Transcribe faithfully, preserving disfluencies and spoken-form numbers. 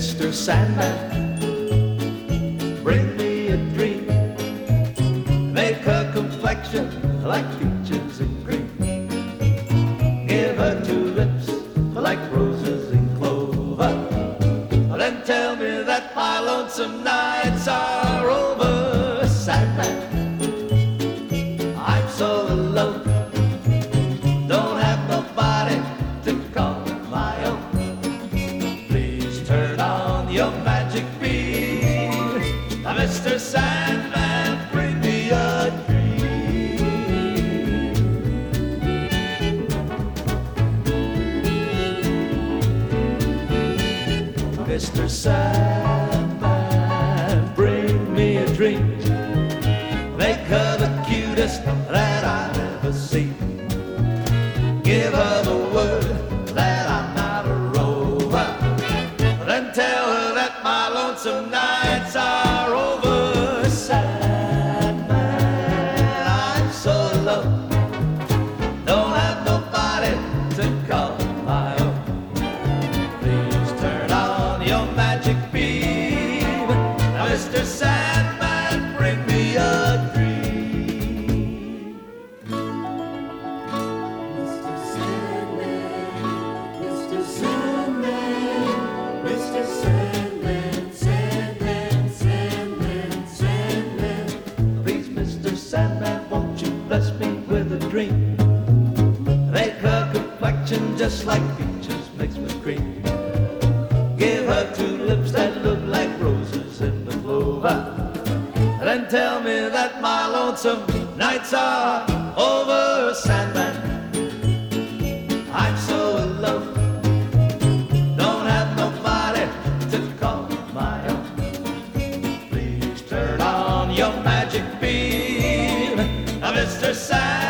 Mister Sandman, bring me a dream. Make her complexion like peaches and cream. Give her two lips like roses and clover. Then tell me that my lonesome nights are over. Sandman, I'm so alone. Don't have nobody to call my own. Please turn on your magic beam. Mister Sandman, bring me a dream. Mister Sandman, bring me a dream. Make her the cutest that I've ever seen. Give her the word that I'm not a rover. Then tell her that my lonesome nights are over. Sandman, I'm so alone. Don't have nobody to call my own. Please turn on your magic beam. Now, Mister Sandman, bring me a dream. Mister Sandman, Mister Sandman, Mister Sandman, Sandman, Sandman, Sandman. Please, Mister Sandman, won't you bless me with a dream? Make her complexion just like peaches mixed with cream. Give her two lips that look like roses in the clover. Then tell me that my lonesome nights are over. Sandman, I'm so alone. Don't have nobody to call my own. Please turn on your magic beam, Mister Sandman.